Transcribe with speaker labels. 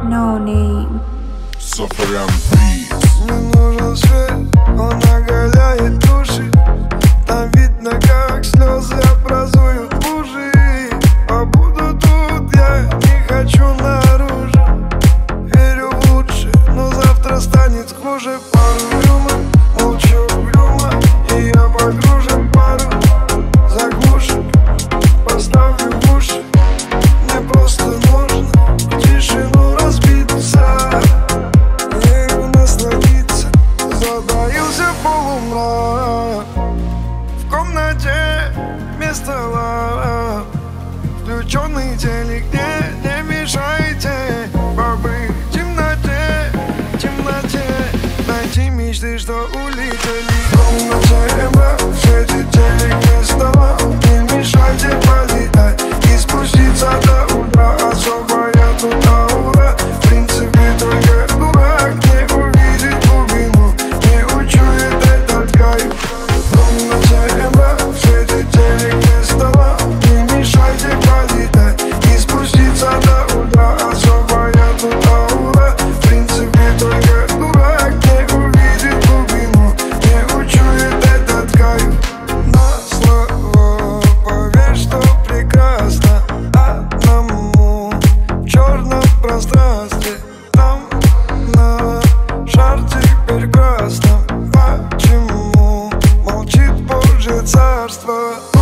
Speaker 1: No name.
Speaker 2: Сафарян Beats.
Speaker 3: Мне нужен свет, он оголяет души. Там видно, как слезы образуют лужи. Побуду тут, я не хочу наружу. Верю в лучшее, но завтра станет хуже. Пару рюмок, молчу угрюмо, и я погружен пару заглушек. Поставлю в уши, мне просто нужно в тишину разбиться. Верю насладиться, затаился полумрак. В комнате вместо лап включенный телек, не мешайте побыть в темноте, найти мечты, что улетели. В комнате эмблем, в свете телек вместо лап, не мешайте полетать и спуститься до утра. Особая тут аура, в принципе только дурак не увидит глубину, не учует этот кайф. В комнате эмблем, в свете телек вместо лап, не мешайте полетать и спуститься до утра. Особая тут аура, в принципе только дурак не увидит глубину, не учует этот кайф. На слово поверь, что прекрасно одному в черном пространстве. Там на шар теперь красном. Почему молчит Божье царство?